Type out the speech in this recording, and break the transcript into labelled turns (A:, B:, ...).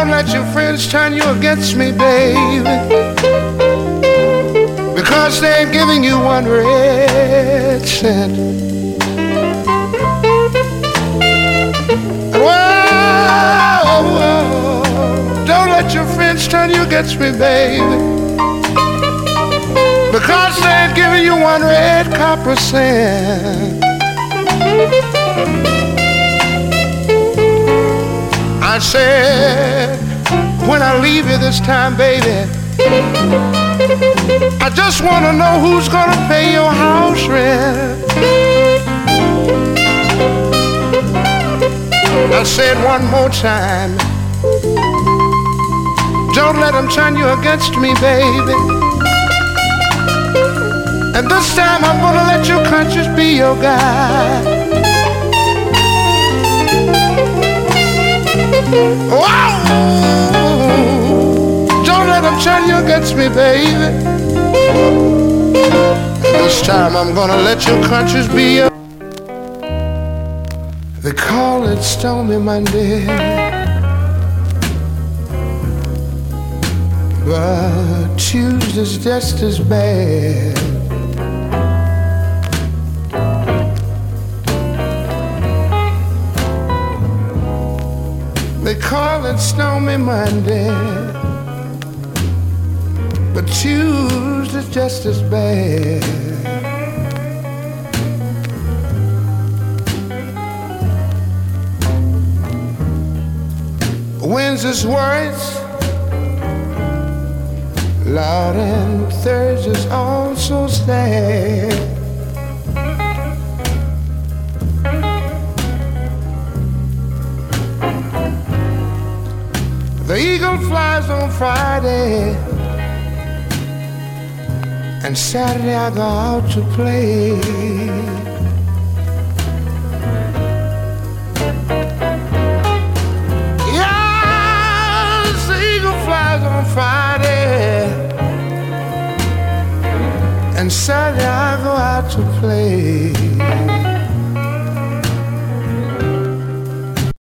A: Don't let your friends turn you against me, baby, because they ain't giving you one red cent. Whoa, don't let your friends turn you against me, baby, because they ain't giving you one red copper cent. I said, when I leave you this time, baby, I just want to know who's gonna pay your house rent. I said one more time, don't let them turn you against me, baby. And this time I'm gonna let your conscience be your guide. Wow! Don't let them turn you against me, baby. And this time I'm gonna let your conscience be your. They call it Stormy Monday, but Tuesday's just as bad. They call it Stormy Monday, but Tuesday's just as bad. Wednesday's worse, Lord, and Thursday's also sad. The eagle flies on Friday, and Saturday I go out to play. Yes, the eagle flies on Friday, and Saturday I go out to play.